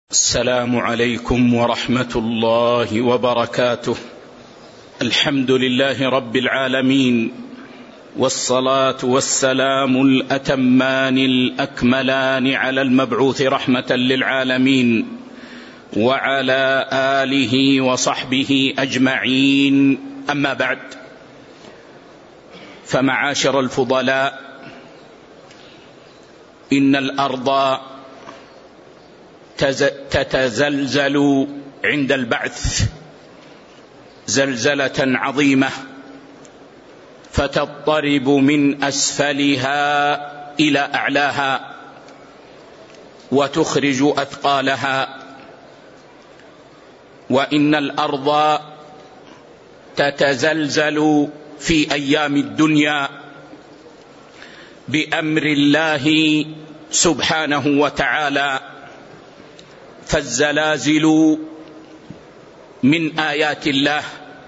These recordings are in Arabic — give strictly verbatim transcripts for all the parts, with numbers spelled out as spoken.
السلام عليكم ورحمة الله وبركاته. الحمد لله رب العالمين، والصلاة والسلام الأتمان الأكملان على المبعوث رحمة للعالمين وعلى آله وصحبه أجمعين. أما بعد، فمعاشر الفضلاء، إن الأرض تتزلزل عند البعث زلزلة عظيمة، فتضطرب من أسفلها إلى أعلاها وتخرج أثقالها. وإن الأرض تتزلزل في أيام الدنيا بأمر الله سبحانه وتعالى، فالزلازل من آيات الله،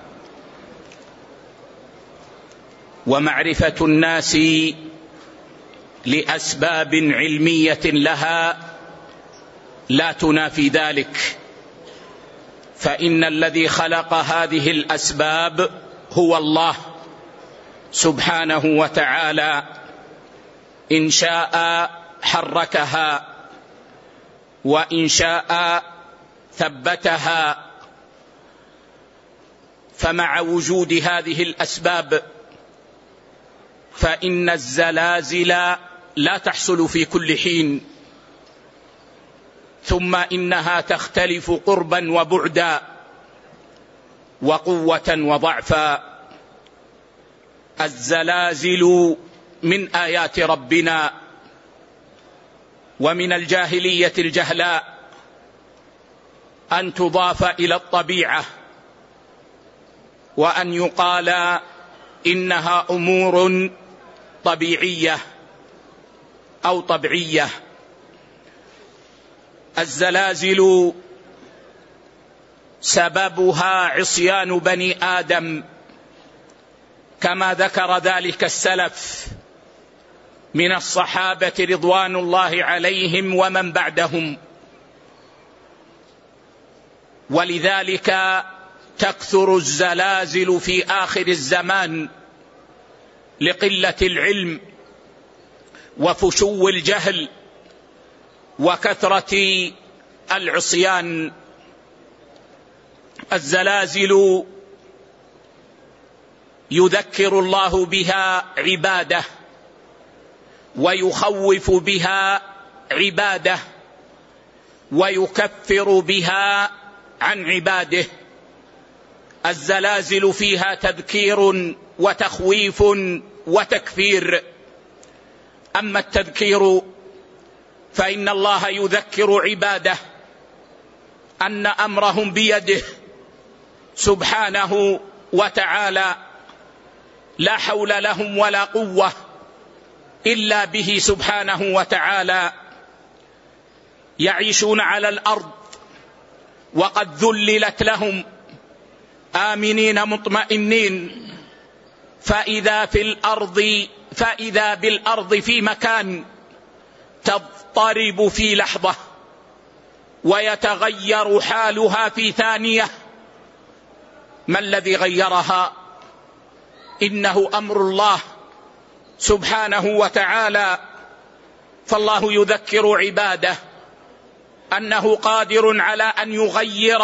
ومعرفة الناس لأسباب علمية لها لا تنافي ذلك، فإن الذي خلق هذه الأسباب هو الله سبحانه وتعالى. إن شاء حركها، وإن شاء ثبتها. فمع وجود هذه الأسباب فإن الزلازل لا تحصل في كل حين، ثم إنها تختلف قربا وبعدا وقوة وضعفا. الزلازل من آيات ربنا، ومن الجاهلية الجهلاء أن تضاف إلى الطبيعة، وأن يقال إنها أمور طبيعية أو طبيعية. الزلازل سببها عصيان بني آدم، كما ذكر ذلك السلف من الصحابة رضوان الله عليهم ومن بعدهم. ولذلك تكثر الزلازل في آخر الزمان لقلة العلم وفشو الجهل وكثرة العصيان. الزلازل يذكر الله بها عباده، ويخوف بها عباده، ويكفر بها عن عباده. الزلازل فيها تذكير وتخويف وتكفير. أما التذكير فإن الله يذكر عباده أن أمرهم بيده سبحانه وتعالى، لا حول لهم ولا قوة إلا به سبحانه وتعالى. يعيشون على الأرض وقد ذللت لهم آمنين مطمئنين، فإذا في الأرض فإذا بالأرض في مكان تضطرب في لحظة، ويتغير حالها في ثانية. ما الذي غيرها؟ إنه أمر الله سبحانه وتعالى. فالله يذكر عباده أنه قادر على أن يغير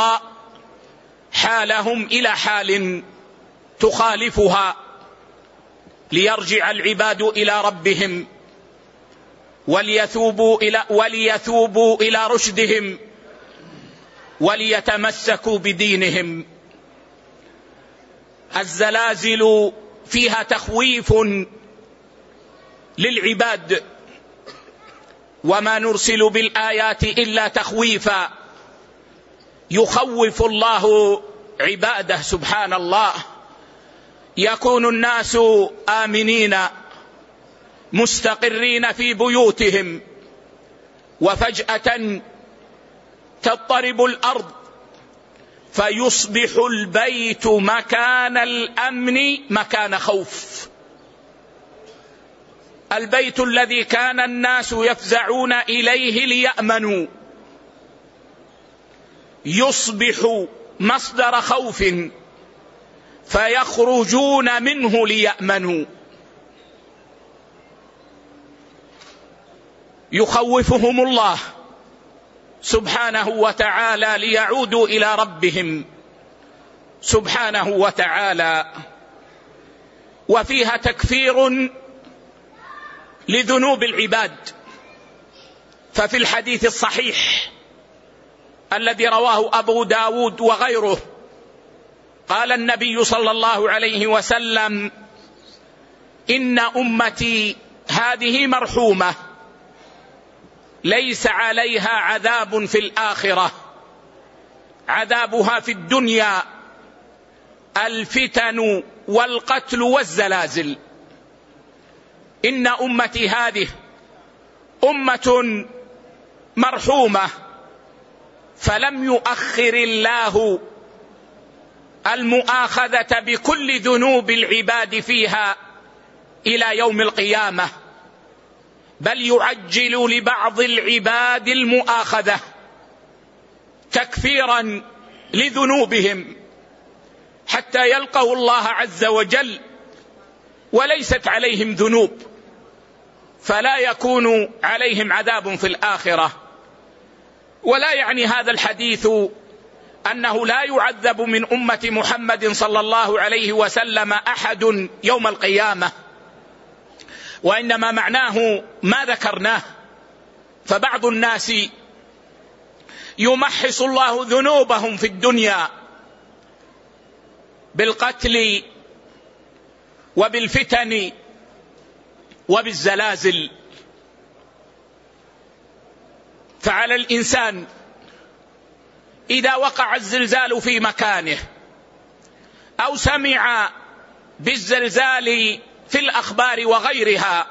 حالهم إلى حال تخالفها، ليرجع العباد إلى ربهم، وليثوبوا إلى, وليثوبوا إلى رشدهم، وليتمسكوا بدينهم. الزلازل فيها تخويف للعباد، وما نرسل بالآيات إلا تخويفا. يخوف الله عباده سبحان الله. يكون الناس آمنين مستقرين في بيوتهم، وفجأة تضطرب الأرض، فيصبح البيت مكان الأمن مكان خوف. البيت الذي كان الناس يفزعون إليه ليأمنوا يصبح مصدر خوف فيخرجون منه ليأمنوا. يخوفهم الله سبحانه وتعالى ليعودوا إلى ربهم سبحانه وتعالى. وفيها تكفير لذنوب العباد، ففي الحديث الصحيح الذي رواه أبو داود وغيره قال النبي صلى الله عليه وسلم: إن أمتي هذه مرحومة ليس عليها عذاب في الآخرة، عذابها في الدنيا الفتن والقتل والزلازل. إن أمتي هذه أمة مرحومة، فلم يؤخر الله المؤاخذة بكل ذنوب العباد فيها إلى يوم القيامة، بل يعجل لبعض العباد المؤاخذة تكفيرا لذنوبهم حتى يلقوا الله عز وجل وليست عليهم ذنوب، فلا يكون عليهم عذاب في الآخرة. ولا يعني هذا الحديث أنه لا يعذب من أمة محمد صلى الله عليه وسلم أحد يوم القيامة، وإنما معناه ما ذكرناه. فبعض الناس يمحص الله ذنوبهم في الدنيا بالقتل وبالفتن وبالزلازل. فعلى الإنسان إذا وقع الزلزال في مكانه أو سمع بالزلزال في الأخبار وغيرها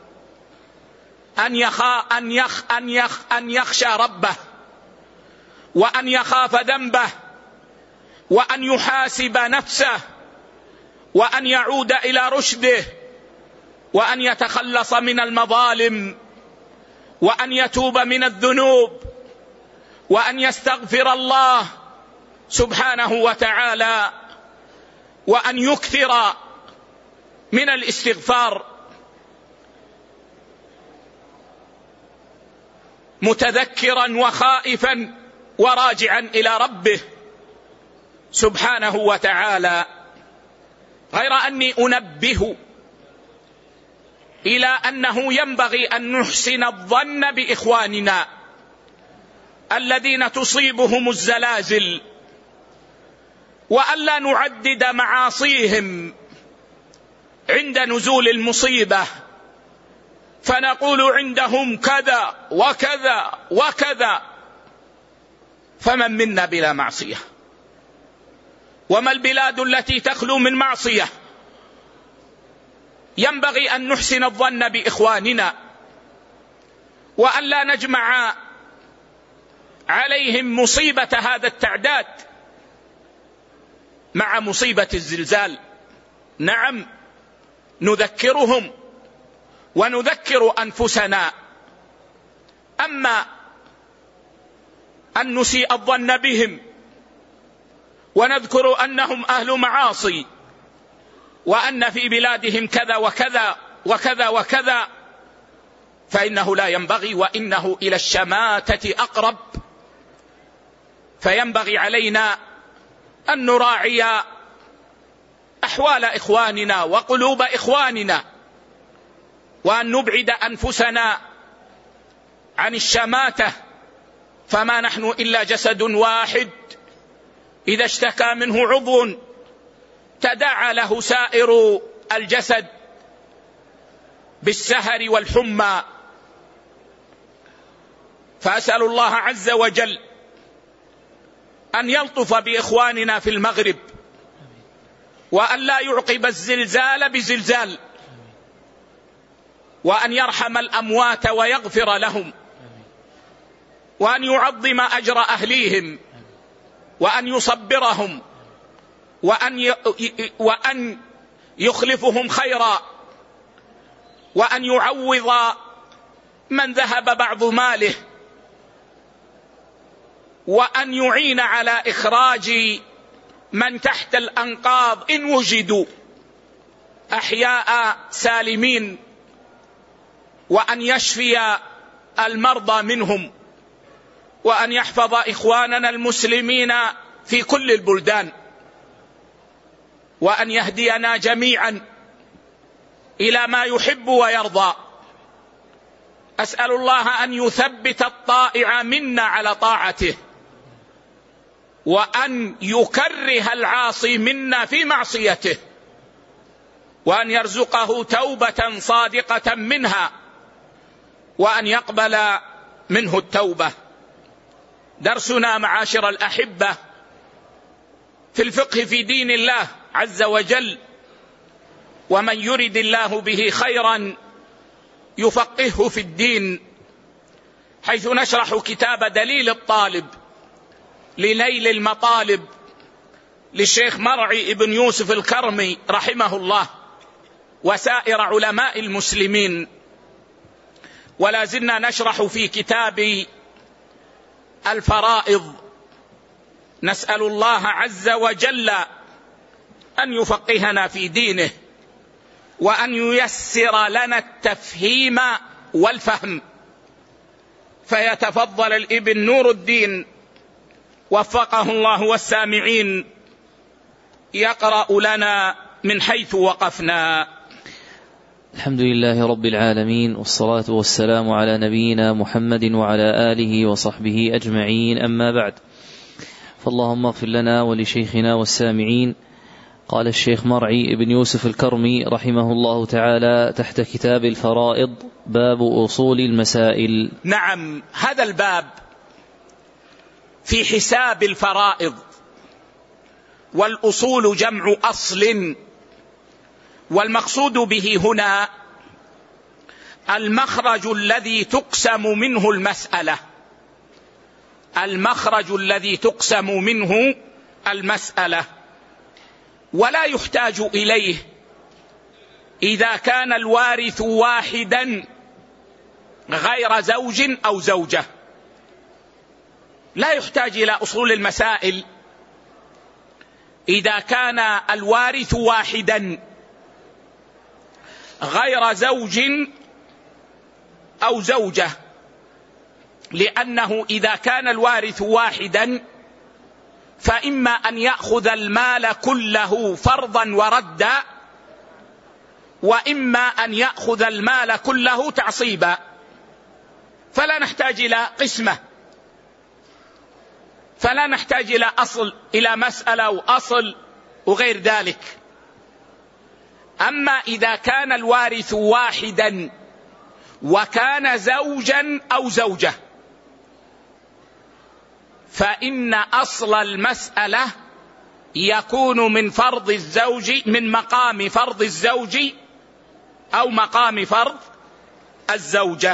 أن يخا أن يخ أن يخ أن يخشى ربه، وأن يخاف ذنبه، وأن يحاسب نفسه، وأن يعود إلى رشده، وأن يتخلص من المظالم، وأن يتوب من الذنوب، وأن يستغفر الله سبحانه وتعالى، وأن يكثر من الاستغفار، متذكرا وخائفا وراجعا إلى ربه سبحانه وتعالى. غير أني أنبه إلى أنه ينبغي أن نحسن الظن بإخواننا الذين تصيبهم الزلازل، وألا نعدد معاصيهم عند نزول المصيبة فنقول عندهم كذا وكذا وكذا، فمن منا بلا معصية؟ وما البلاد التي تخلو من معصية؟ ينبغي أن نحسن الظن بإخواننا وأن لا نجمع عليهم مصيبة هذا التعداد مع مصيبة الزلزال. نعم، نذكرهم ونذكر أنفسنا، أما أن نسيء الظن بهم ونذكر أنهم أهل معاصي وأن في بلادهم كذا وكذا وكذا وكذا، فإنه لا ينبغي، وإنه إلى الشماتة أقرب. فينبغي علينا أن نراعي أحوال إخواننا وقلوب إخواننا، وأن نبعد أنفسنا عن الشماتة، فما نحن إلا جسد واحد، إذا اشتكى منه عضو تداعى له سائر الجسد بالسهر والحمى. فأسأل الله عز وجل أن يلطف بإخواننا في المغرب، وأن لا يعقب الزلزال بزلزال، وأن يرحم الأموات ويغفر لهم، وأن يعظم أجر أهليهم، وأن يصبرهم، وأن وأن يخلفهم خيرا، وأن يعوض من ذهب بعض ماله، وأن يعين على إخراج من تحت الأنقاض إن وجدوا أحياء سالمين، وأن يشفي المرضى منهم، وأن يحفظ إخواننا المسلمين في كل البلدان، وأن يهدينا جميعا إلى ما يحب ويرضى. أسأل الله أن يثبت الطائع منا على طاعته، وأن يكره العاصي منا في معصيته، وأن يرزقه توبة صادقة منها، وأن يقبل منه التوبة. درسنا معاشر الأحبة في الفقه في دين الله عز وجل، ومن يرد الله به خيرا يفقهه في الدين، حيث نشرح كتاب دليل الطالب لنيل المطالب للشيخ مرعي ابن يوسف الكرمي رحمه الله وسائر علماء المسلمين. ولا زلنا نشرح في كتاب الفرائض، نسأل الله عز وجل أن يفقهنا في دينه، وأن ييسر لنا التفهيم والفهم. فيتفضل الابن نور الدين وفقه الله والسامعين يقرأ لنا من حيث وقفنا. الحمد لله رب العالمين، والصلاة والسلام على نبينا محمد وعلى آله وصحبه أجمعين، أما بعد، فاللهم اغفر لنا ولشيخنا والسامعين. قال الشيخ مرعي ابن يوسف الكرمي رحمه الله تعالى تحت كتاب الفرائض: باب أصول المسائل. نعم، هذا الباب في حساب الفرائض، والأصول جمع أصل، والمقصود به هنا المخرج الذي تقسم منه المسألة، المخرج الذي تقسم منه المسألة، ولا يحتاج إليه إذا كان الوارث واحدا غير زوج أو زوجة. لا يحتاج إلى أصول المسائل إذا كان الوارث واحدا غير زوج أو زوجة، لأنه إذا كان الوارث واحدا فإما أن يأخذ المال كله فرضا وردا، وإما أن يأخذ المال كله تعصيبا، فلا نحتاج إلى قسمة، فلا نحتاج إلى أصل، إلى مسألة وأصل وغير ذلك. أما إذا كان الوارث واحدا وكان زوجا أو زوجة، فإن أصل المسألة يكون من فرض الزوج، من مقام فرض الزوج أو مقام فرض الزوجة.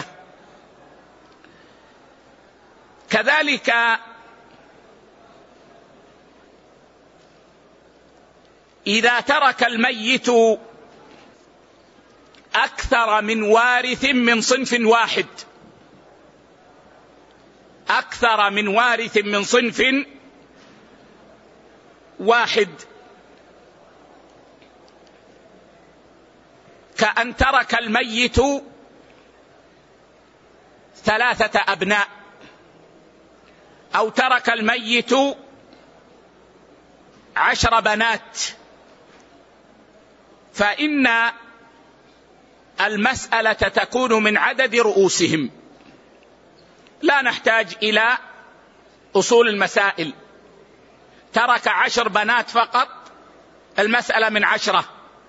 كذلك إذا ترك الميت أكثر من وارث من صنف واحد، أكثر من وارث من صنف واحد، كأن ترك الميت ثلاثة أبناء، أو ترك الميت عشر بنات، فإن المسألة تكون من عدد رؤوسهم، لا نحتاج إلى أصول المسائل. ترك عشر بنات فقط، المسألة من عشرة.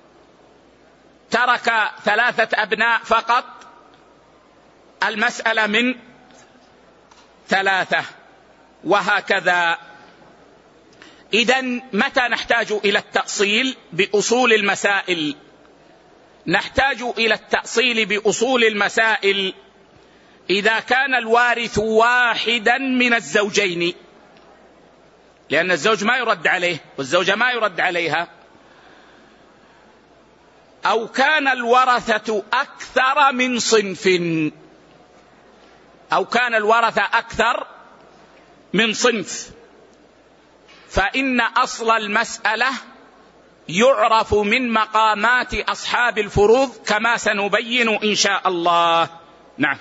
ترك ثلاثة أبناء فقط، المسألة من ثلاثة، وهكذا. إذن متى نحتاج إلى التأصيل بأصول المسائل؟ نحتاج إلى التأصيل بأصول المسائل إذا كان الوارث واحدا من الزوجين، لأن الزوج ما يرد عليه والزوجة ما يرد عليها، أو كان الورثة أكثر من صنف، أو كان الورثة أكثر من صنف، فإن أصل المسألة يعرف من مقامات أصحاب الفروض كما سنبين إن شاء الله. نعم.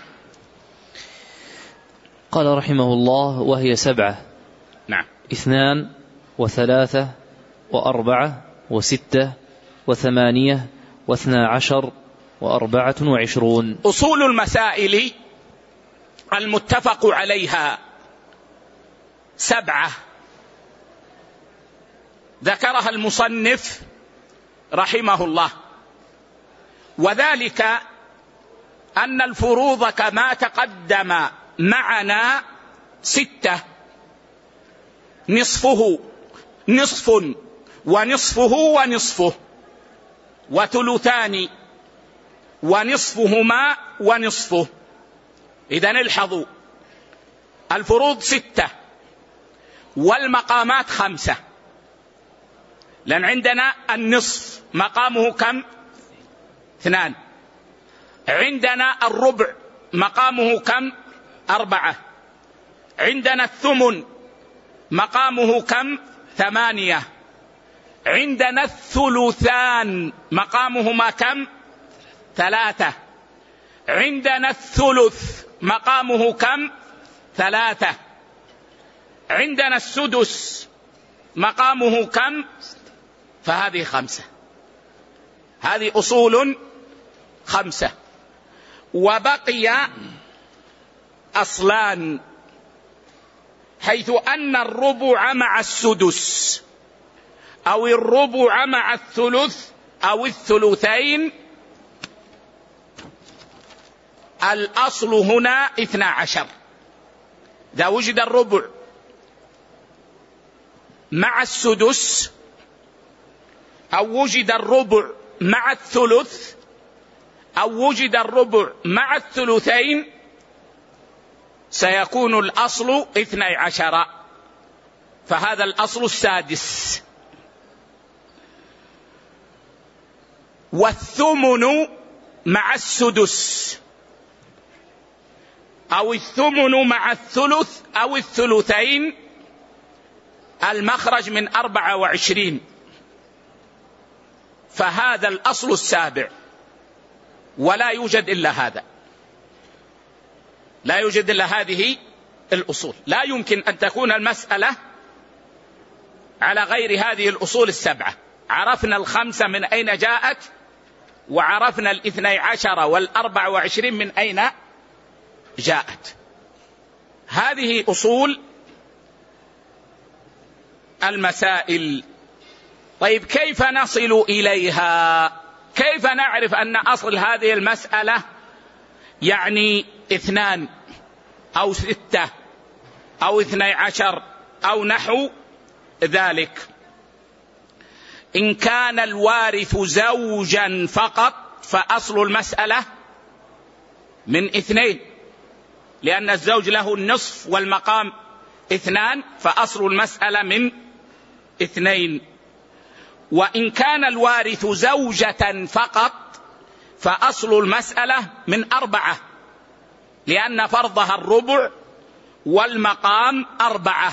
قال رحمه الله: وهي سبعة. نعم. اثنان وثلاثة وأربعة وستة وثمانية واثنى عشر وأربعة وعشرون. أصول المسائل المتفق عليها سبعة ذكرها المصنف رحمه الله، وذلك أن الفروض كما تقدم معنا ستة: نصفه نصف ونصفه ونصفه، وثلثان ونصفهما ونصفه. إذن الحظوا، الفروض ستة والمقامات خمسة، لأن عندنا النصف مقامه كم؟ اثنان. عندنا الربع مقامه كم؟ أربعة. عندنا الثمن مقامه كم؟ ثمانية. عندنا الثلثان مقامهما كم؟ ثلاثة. عندنا الثلث مقامه كم؟ ثلاثة. عندنا السدس مقامه كم؟ فهذه خمسة. هذه أصول خمسة. وبقي أصلان، حيث أن الربع مع السدس أو الربع مع الثلث أو الثلثين، الأصل هنا اثنا عشر. إذا وجد الربع مع السدس أو وجد الربع مع الثلث أو وجد الربع مع الثلثين، سيكون الأصل اثني عشر، فهذا الأصل السادس. والثمن مع السدس أو الثمن مع الثلث أو الثلثين، المخرج من أربعة وعشرين، فهذا الأصل السابع، ولا يوجد إلا هذا، لا يوجد إلا هذه الأصول. لا يمكن أن تكون المسألة على غير هذه الأصول السبعة. عرفنا الخمسة من أين جاءت، وعرفنا الاثني عشر والأربع وعشرين من أين جاءت. هذه أصول المسائل. طيب، كيف نصل إليها؟ كيف نعرف أن أصل هذه المسألة يعني اثنان أو ستة أو اثني عشر أو نحو ذلك؟ إن كان الوارث زوجا فقط فأصل المسألة من اثنين، لأن الزوج له النصف والمقام اثنان، فأصل المسألة من اثنين. وإن كان الوارث زوجة فقط فأصل المسألة من أربعة، لأن فرضها الربع والمقام أربعة.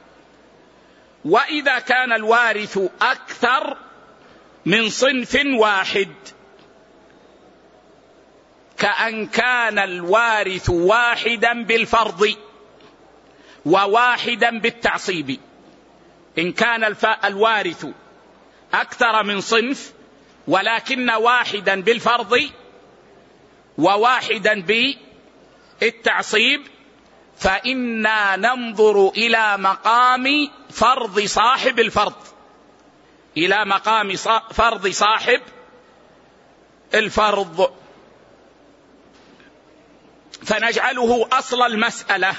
وإذا كان الوارث أكثر من صنف واحد، كأن كان الوارث واحدا بالفرض وواحدا بالتعصيب. إن كان الوارث أكثر من صنف ولكن واحدا بالفرض وواحدا بالتعصيب، فإنا ننظر إلى مقام فرض صاحب الفرض، إلى مقام فرض صاحب الفرض، فنجعله أصل المسألة،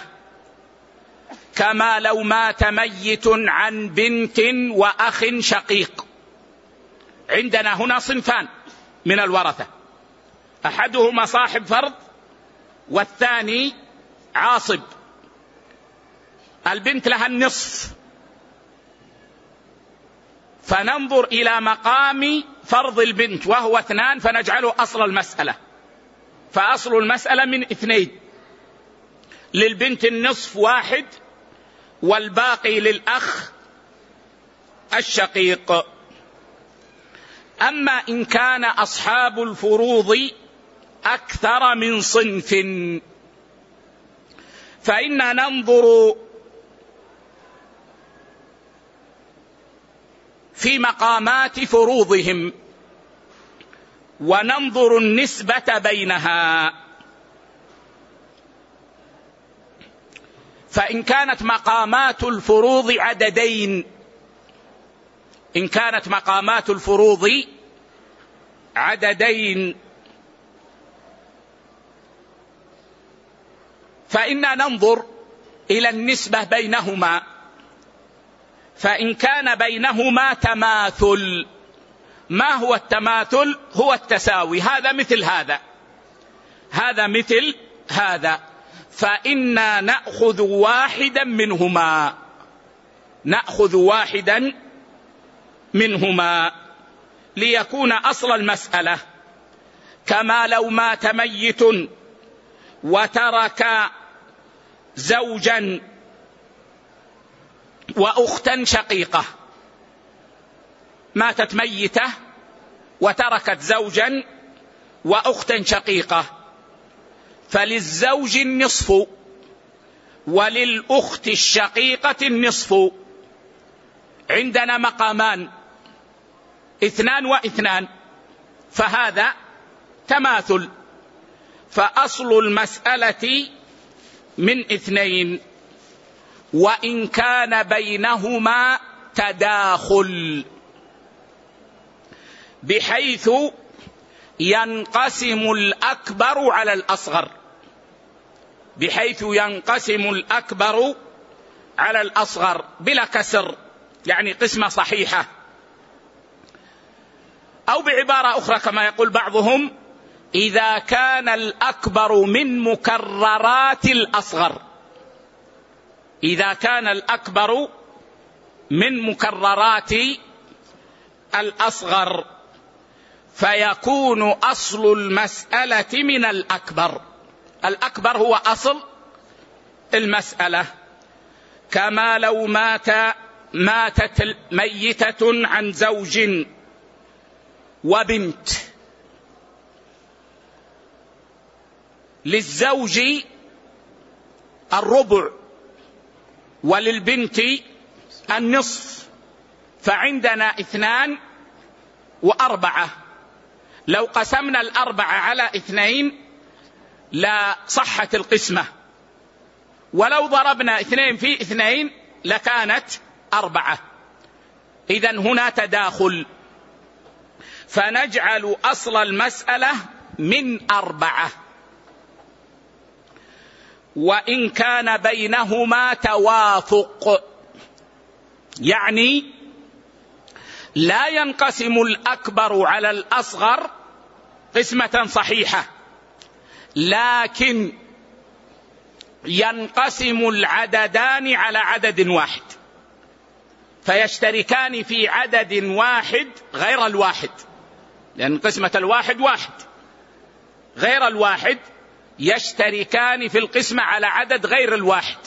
كما لو مات ميت عن بنت وأخ شقيق. عندنا هنا صنفان من الورثة، أحدهما صاحب فرض والثاني عاصب. البنت لها النصف، فننظر إلى مقام فرض البنت وهو اثنان، فنجعله أصل المسألة. فأصل المسألة من اثنين، للبنت النصف واحد والباقي للأخ الشقيق. أما إن كان أصحاب الفروض أكثر من صنف فإن ننظر في مقامات فروضهم وننظر النسبة بينها. فإن كانت مقامات الفروض عددين إن كانت مقامات الفروض عددين فإنا ننظر إلى النسبة بينهما. فإن كان بينهما تماثل. ما هو التماثل؟ هو التساوي. هذا مثل هذا هذا مثل هذا فإنا نأخذ واحدا منهما نأخذ واحدا منهما ليكون أصل المسألة. كما لو مات ميت وترك زوجا وأختا شقيقة. ماتت ميتة وتركت زوجا وأختا شقيقة، فللزوج النصف وللأخت الشقيقة النصف. عندنا مقامان اثنان واثنان، فهذا تماثل. فأصل المسألة من اثنين، وإن كان بينهما تداخل بحيث ينقسم الأكبر على الأصغر بحيث ينقسم الأكبر على الأصغر بلا كسر، يعني قسمة صحيحة. أو بعبارة أخرى كما يقول بعضهم: إذا كان الأكبر من مكررات الأصغر إذا كان الأكبر من مكررات الأصغر فيكون أصل المسألة من الأكبر. الأكبر هو أصل المسألة. كما لو مات ماتت ميتة عن زوج وبنت، للزوج الربع وللبنت النصف، فعندنا اثنان وأربعة. لو قسمنا الأربعة على اثنين لا صحت القسمة، ولو ضربنا اثنين في اثنين لكانت أربعة. إذن هنا تداخل، فنجعل أصل المسألة من أربعة. وإن كان بينهما توافق، يعني لا ينقسم الأكبر على الأصغر قسمة صحيحة، لكن ينقسم العددان على عدد واحد، فيشتركان في عدد واحد غير الواحد، لأن قسمة الواحد واحد، غير الواحد يشتركان في القسمة على عدد غير الواحد.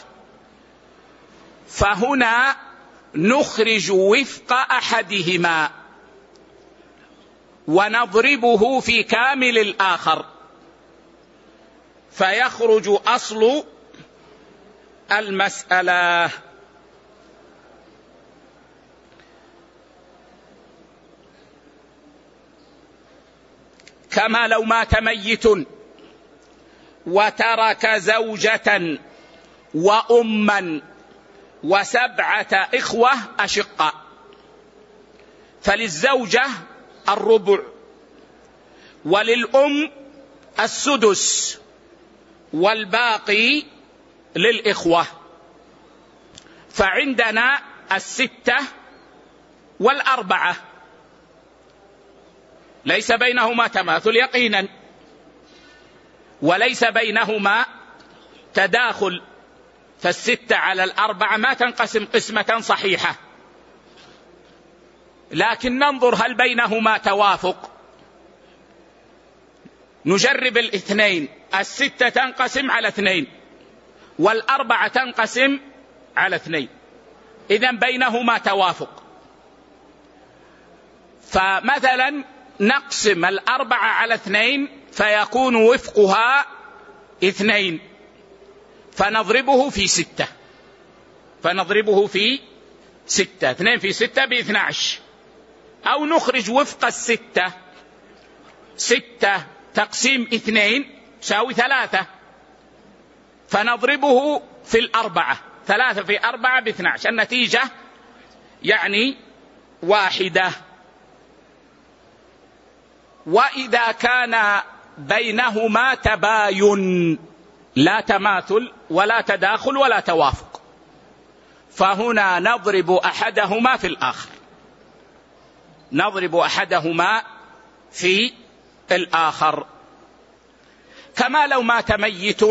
فهنا نخرج وفق أحدهما ونضربه في كامل الآخر، فيخرج أصل المسألة. كما لو مات ميت وترك زوجة وأما وسبعة إخوة أشقاء، فللزوجة الربع وللأم السدس والباقي للإخوة. فعندنا الستة والأربعة ليس بينهما تماثل يقينا، وليس بينهما تداخل، فالستة على الأربعة ما تنقسم قسمة صحيحة، لكن ننظر هل بينهما توافق. نجرب الاثنين، الستة تنقسم على اثنين والأربعة تنقسم على اثنين، إذن بينهما توافق. فمثلا نقسم الأربعة على اثنين فيكون وفقها اثنين، فنضربه في ستة، فنضربه في ستة، اثنين في ستة باثنى عشر. أو نخرج وفق الستة، ستة تقسيم اثنين تساوي ثلاثة، فنضربه في الأربعة، ثلاثة في أربعة باثنى عشر، النتيجة يعني واحدة. وإذا كان بينهما تباين لا تماثل ولا تداخل ولا توافق، فهنا نضرب أحدهما في الآخر، نضرب أحدهما في الآخر. كما لو مات ميت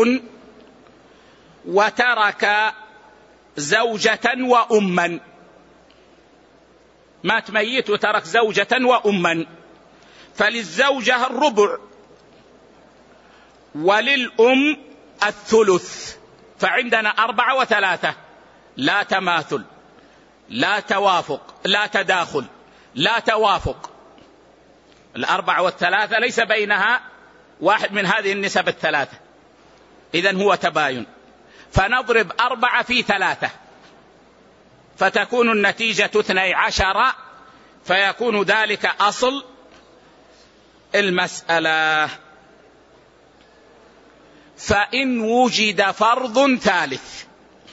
وترك زوجة وأما، مات ميت وترك زوجة وأما، فللزوجة الربع وللأم الثلث، فعندنا أربعة وثلاثة، لا تماثل لا توافق لا تداخل لا توافق. الأربعة والثلاثة ليس بينها واحد من هذه النسب الثلاثة، إذن هو تباين، فنضرب أربعة في ثلاثة فتكون النتيجة اثني عشر، فيكون ذلك أصل المسألة. فإن وجد فرض ثالث،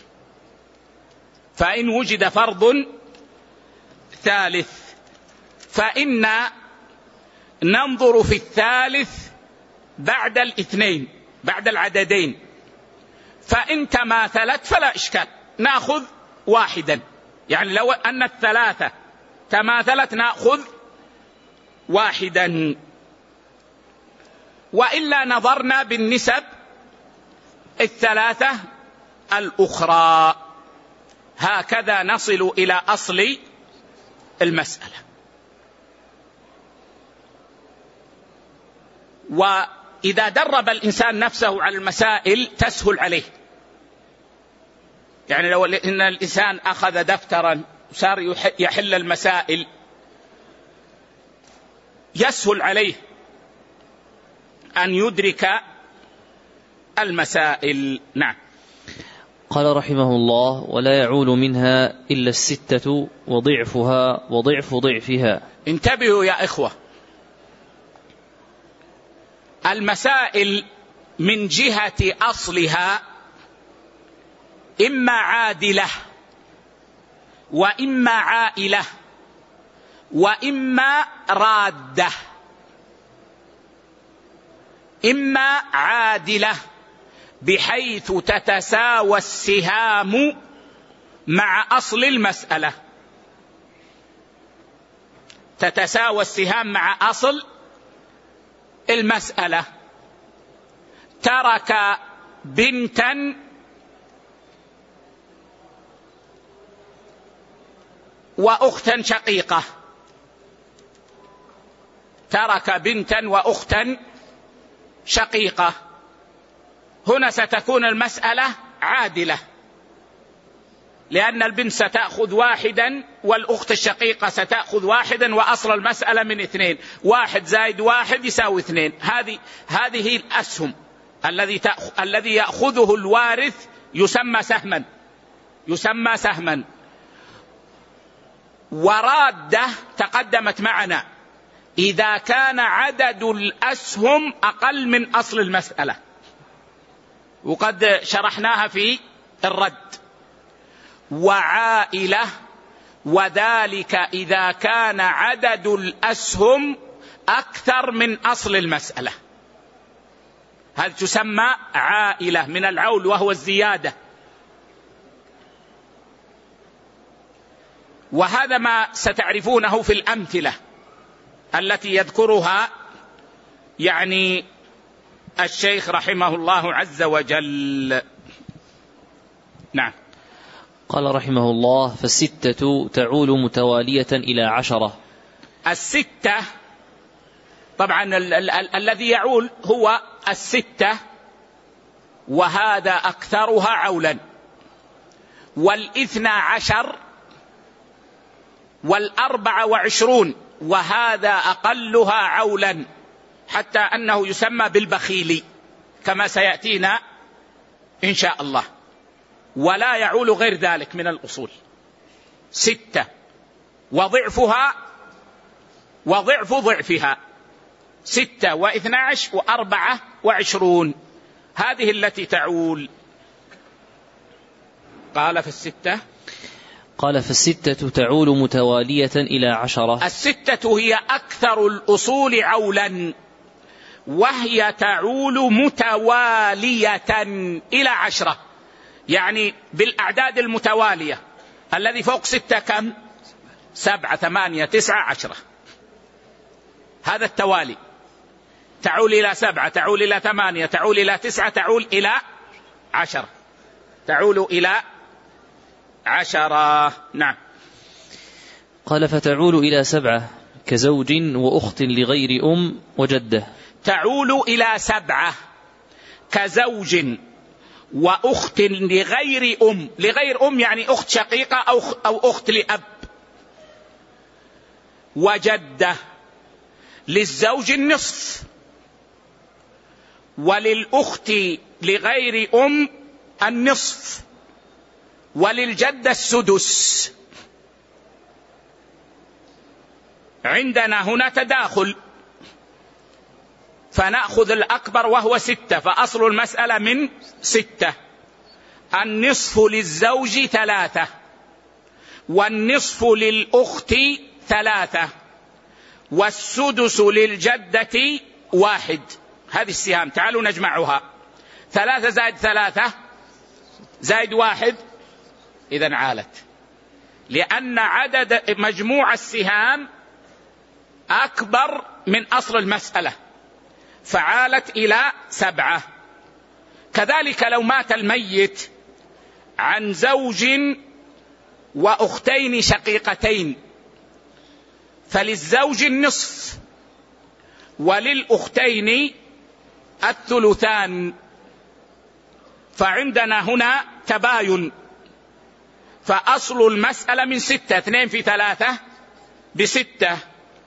فإن وجد فرض ثالث فإن ننظر في الثالث بعد الاثنين، بعد العددين، فإن تماثلت فلا إشكال، نأخذ واحدا، يعني لو أن الثلاثة تماثلت نأخذ واحدا. وإلا نظرنا بالنسب الثلاثة الأخرى. هكذا نصل إلى أصل المسألة. وإذا درب الإنسان نفسه على المسائل تسهل عليه، يعني لو إن الإنسان أخذ دفترا وصار يحل المسائل يسهل عليه أن يدرك المسائل. نعم. قال رحمه الله: ولا يعول منها إلا الستة وضعفها وضعف ضعفها. انتبهوا يا إخوة، المسائل من جهة أصلها إما عادلة وإما عائلة وإما رادة. إما عادلة بحيث تتساوى السهام مع أصل المسألة، تتساوى السهام مع أصل المسألة. ترك بنتا وأختا شقيقة، ترك بنتا وأختا شقيقة، هنا ستكون المسألة عادلة، لأن البنت ستأخذ واحدا والأخت الشقيقة ستأخذ واحدا، وأصل المسألة من اثنين، واحد زائد واحد يساوي اثنين. هذه هذه الأسهم الذي الذي يأخذه الوارث يسمى سهما، يسمى سهما. ورادة تقدمت معنا إذا كان عدد الأسهم أقل من أصل المسألة، وقد شرحناها في الرد. وعائلة وذلك إذا كان عدد الأسهم أكثر من أصل المسألة، هذه تسمى عائلة من العول وهو الزيادة. وهذا ما ستعرفونه في الأمثلة التي يذكرها يعني الشيخ رحمه الله عز وجل. نعم. قال رحمه الله: فالستة تعول متوالية إلى عشرة. الستة طبعا ال- ال- ال- الذي يعول هو الستة، وهذا أكثرها عولا. والاثنى عشر والأربع وعشرون، وهذا أقلها عولا، حتى أنه يسمى بالبخيل كما سيأتينا إن شاء الله. ولا يعول غير ذلك من الأصول ستة، وضعفها وضعف ضعفها ستة واثنى عشر وأربعة وعشرون، هذه التي تعول. قال في الستة قال فالستة تعول متوالية إلى عشرة. الستة هي أكثر الأصول عولا، وهي تعول متوالية إلى عشرة، يعني بالأعداد المتوالية. الذي فوق ستة كم؟ سبعة ثمانية تسعة عشرة، هذا التوالي. تعول إلى سبعة، تعول إلى ثمانية، تعول إلى تسعة، تعول إلى عشرة، تعول إلى عشرة. نعم. قال فتعول إلى سبعة كزوج وأخت لغير أم وجدة. تعول إلى سبعة كزوج وأخت لغير أم، لغير أم يعني أخت شقيقة أو أو أخت لأب، وجدة. للزوج النصف، وللأخت لغير أم النصف، وللجدة السدس. عندنا هنا تداخل، فنأخذ الأكبر وهو ستة، فأصل المسألة من ستة. النصف للزوج ثلاثة، والنصف للأخت ثلاثة، والسدس للجدة واحد. هذه السهام تعالوا نجمعها. ثلاثة زائد ثلاثة زائد واحد، إذن عالت، لأن عدد مجموع السهام أكبر من أصل المسألة، فعالت إلى سبعة. كذلك لو مات الميت عن زوج وأختين شقيقتين، فللزوج النصف وللأختين الثلثان، فعندنا هنا تباين. فأصل المسألة من ستة، اثنين في ثلاثة بستة،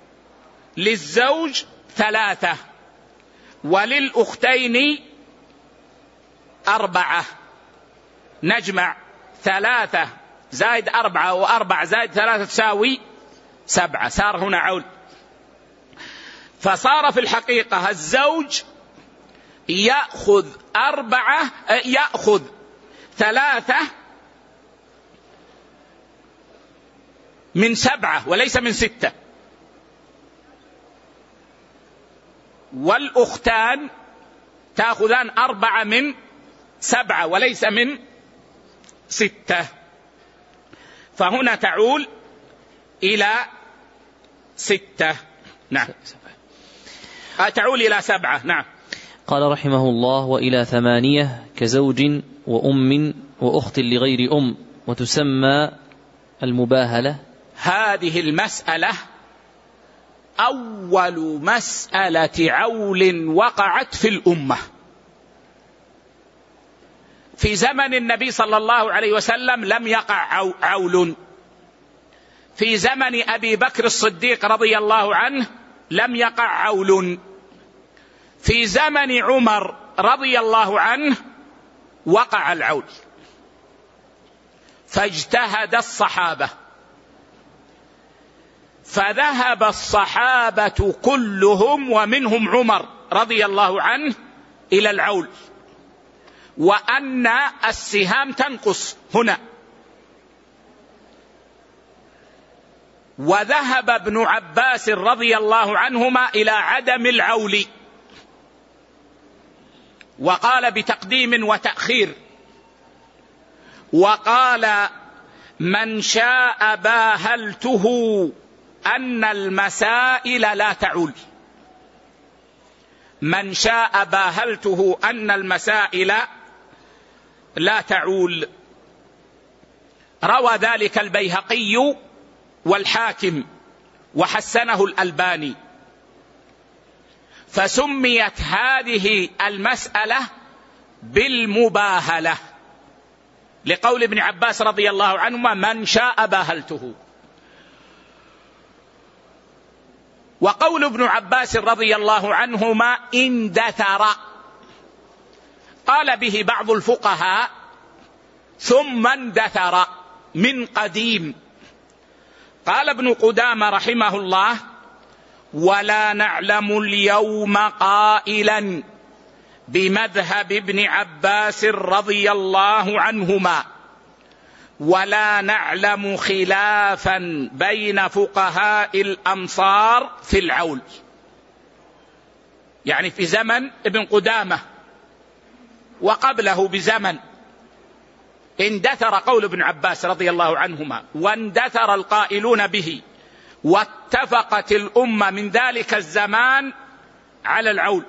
للزوج ثلاثة وللأختين أربعة. نجمع ثلاثة زائد أربعة وأربعة زائد ثلاثة تساوي سبعة، صار هنا عول. فصار في الحقيقة الزوج يأخذ أربعة، يأخذ ثلاثة من سبعة وليس من ستة، والأختان تأخذان أربعة من سبعة وليس من ستة، فهنا تعول إلى ستة. نعم، تعول إلى سبعة. نعم. قال رحمه الله وإلى ثمانية كزوج وأم وأخت لغير أم، وتسمى المباهلة. هذه المسألة أول مسألة عول وقعت في الأمة في زمن النبي صلى الله عليه وسلم، لم يقع عول. في زمن أبي بكر الصديق رضي الله عنه لم يقع عول. في زمن عمر رضي الله عنه وقع العول، فاجتهد الصحابة، فذهب الصحابة كلهم ومنهم عمر رضي الله عنه إلى العول، وأن السهام تنقص هنا. وذهب ابن عباس رضي الله عنهما إلى عدم العول، وقال بتقديم وتأخير، وقال من شاء باهلته أن المسائل لا تعول، من شاء باهلته أن المسائل لا تعول. روى ذلك البيهقي والحاكم وحسنه الألباني. فسميت هذه المسألة بالمباهلة، لقول ابن عباس رضي الله عنهما من شاء باهلته. وقول ابن عباس رضي الله عنهما اندثر قال به بعض الفقهاء ثم اندثر من قديم. قال ابن قدامة رحمه الله ولا نعلم اليوم قائلا بمذهب ابن عباس رضي الله عنهما ولا نعلم خلافا بين فقهاء الأمصار في العول. يعني في زمن ابن قدامة وقبله بزمن اندثر قول ابن عباس رضي الله عنهما واندثر القائلون به، واتفقت الأمة من ذلك الزمان على العول،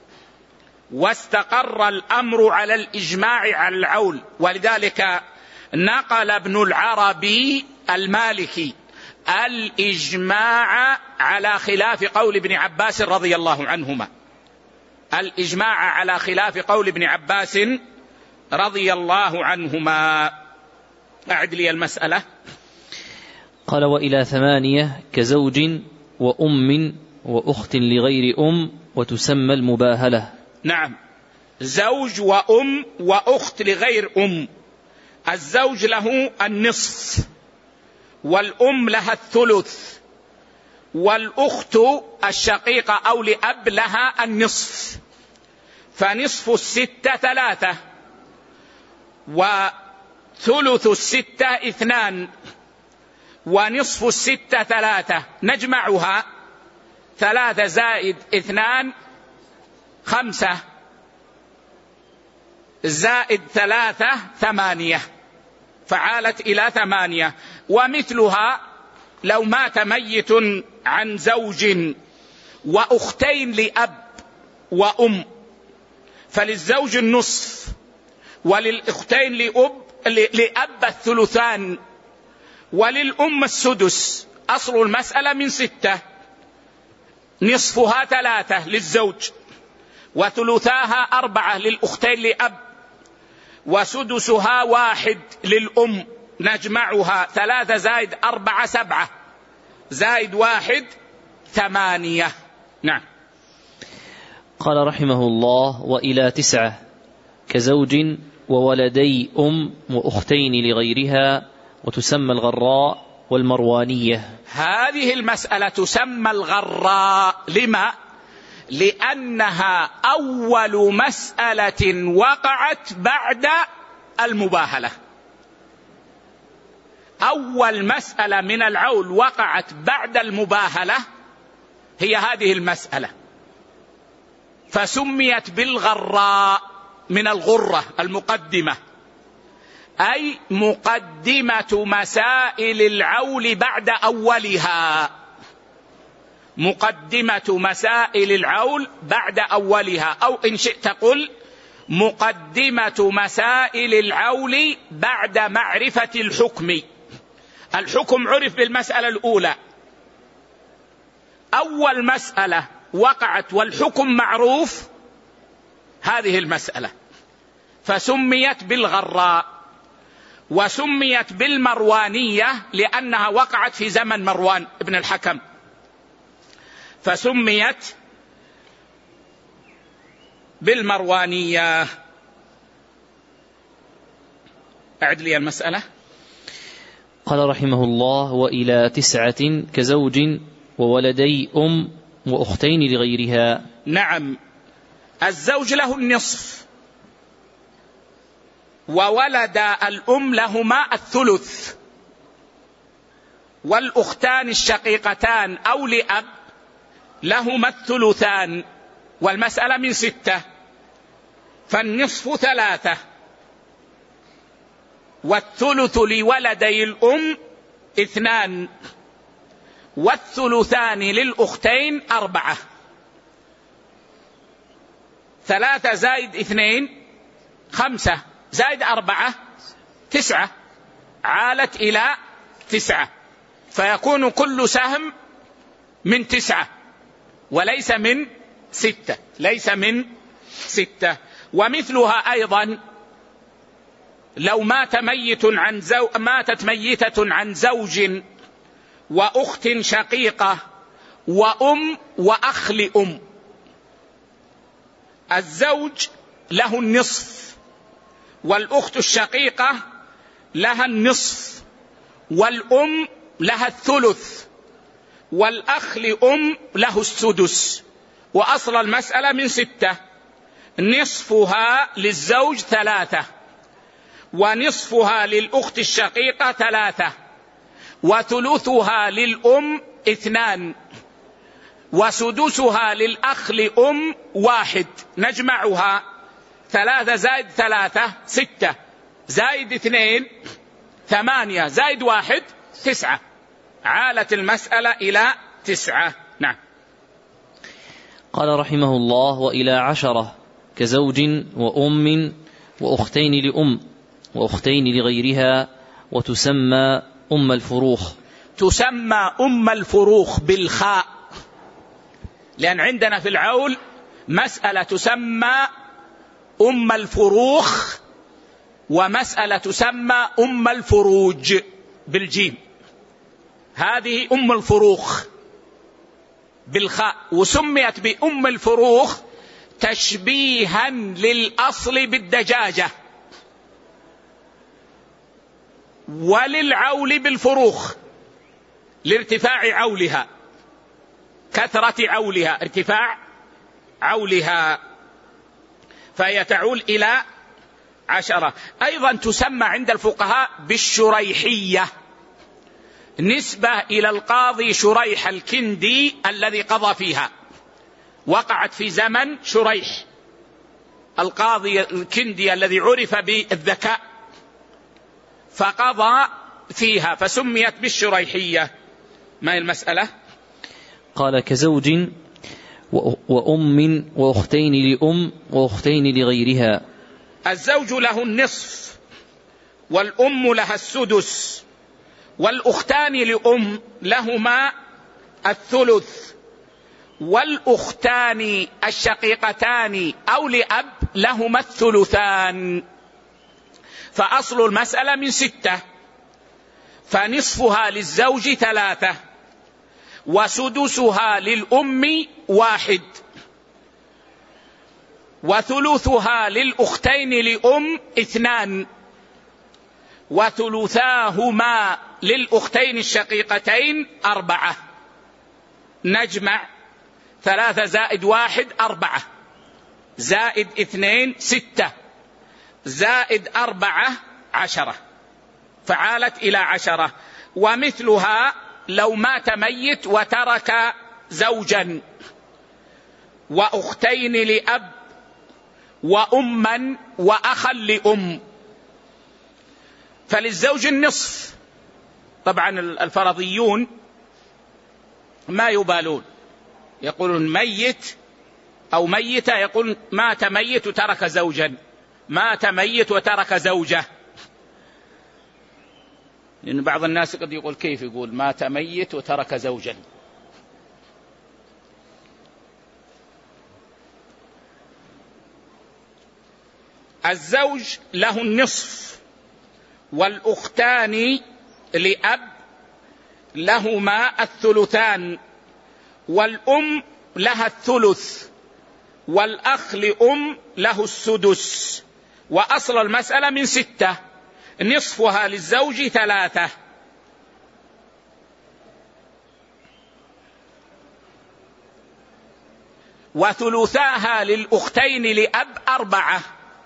واستقر الأمر على الإجماع على العول. ولذلك نقل ابن العربي المالكي الإجماع على خلاف قول ابن عباس رضي الله عنهما، الإجماع على خلاف قول ابن عباس رضي الله عنهما. أعد لي المسألة. قال وإلى ثمانية كزوج وأم وأخت لغير أم وتسمى المباهلة. نعم، زوج وأم وأخت لغير أم. الزوج له النصف والأم لها الثلث والأخت الشقيقة أو لأب لها النصف، فنصف الستة ثلاثة وثلث الستة اثنان ونصف الستة ثلاثة، نجمعها ثلاثة زائد اثنان خمسة زائد ثلاثة ثمانية، فعالت إلى ثمانية. ومثلها لو مات ميت عن زوج وأختين لأب وأم فللزوج النصف وللأختين لأب لأب الثلثان وللأم السدس. أصل المسألة من ستة، نصفها ثلاثة للزوج وثلثاها أربعة للأختين لأب وسدسها واحد للأم، نجمعها ثلاثة زائد أربعة سبعة زائد واحد ثمانية. نعم. قال رحمه الله وإلى تسعة كزوج وولدي أم وأختين لغيرها وتسمى الغراء والمروانية. هذه المسألة تسمى الغراء. لما؟ لأنها أول مسألة وقعت بعد المباهلة. أول مسألة من العول وقعت بعد المباهلة هي هذه المسألة، فسميت بالغراء من الغرة المقدمة، أي مقدمة مسائل العول بعد أولها، مقدمة مسائل العول بعد أولها، أو إن شئت قل مقدمة مسائل العول بعد معرفة الحكم. الحكم عرف بالمسألة الأولى، أول مسألة وقعت والحكم معروف هذه المسألة، فسميت بالغراء. وسميت بالمروانية لأنها وقعت في زمن مروان ابن الحكم، فسميت بالمروانية. أعد لي المسألة. قال رحمه الله وإلى تسعة كزوج وولدي أم وأختين لغيرها. نعم، الزوج له النصف وولد الأم لهما الثلث والأختان الشقيقتان أو لأب لهما الثلثان، والمسألة من ستة، فالنصف ثلاثة والثلث لولدي الأم اثنان والثلثان للأختين أربعة. ثلاثة زائد اثنين خمسة زائد أربعة تسعة، عالت إلى تسعة، فيكون كل سهم من تسعة وليس من ستة، ليس من ستة. ومثلها أيضا لو مات ميت عن زو... ماتت ميتة عن زوج وأخت شقيقة وأم وأخ لأم، الزوج له النصف والأخت الشقيقة لها النصف والأم لها الثلث والأخ لأم له السدس. وأصل المسألة من ستة، نصفها للزوج ثلاثة، ونصفها للأخت الشقيقة ثلاثة، وثلثها للأم اثنان، وسدسها للأخ لأم واحد. نجمعها، ثلاثة زائد ثلاثة ستة، زائد اثنين ثمانية، زائد واحد تسعة. عالت المسألة إلى تسعة. نعم. قال رحمه الله: وإلى عشرة كزوج وأم وأختين لأم وأختين لغيرها، وتسمى أم الفروخ. تسمى أم الفروخ بالخاء، لأن عندنا في العول مسألة تسمى أم الفروخ ومسألة تسمى أم الفروج بالجيم. هذه أم الفروخ بالخاء، وسميت بأم الفروخ تشبيها للأصل بالدجاجة، وللعول بالفروخ لارتفاع عولها، كثرة عولها، ارتفاع عولها، فهي تعول إلى عشرة. أيضا تسمى عند الفقهاء بالشريحية، نسبة إلى القاضي شريح الكندي الذي قضى فيها، وقعت في زمن شريح القاضي الكندي الذي عرف بالذكاء، فقضى فيها فسميت بالشريحية. ما هي المسألة؟ قال: كزوج وأم وأختين لأم وأختين لغيرها. الزوج له النصف والأم لها السدس، والأختان لأم لهما الثلث، والأختان الشقيقتان أو لأب لهما الثلثان. فأصل المسألة من ستة، فنصفها للزوج ثلاثة، وسدسها للأم واحد، وثلثها للأختين لأم اثنان، وثلثاهما للأختين الشقيقتين أربعة. نجمع، ثلاثة زائد واحد أربعة، زائد اثنين ستة، زائد أربعة عشرة، فعالت إلى عشرة. ومثلها لو مات ميت وترك زوجا وأختين لأب وأما وأخا لأم، فللزوج النصف. طبعا الفرضيون ما يبالون، يقولون ميت أو ميتة، يقول مات ميت وترك زوجا، مات ميت وترك زوجة. لأن بعض الناس قد يقول كيف يقول مات ميت وترك زوجا. الزوج له النصف، والأختان لأب لهما الثلثان، والأم لها الثلث، والأخ لأم له السدس. وأصل المسألة من ستة، نصفها للزوج ثلاثة، وثلثاها للأختين لأب أربعة،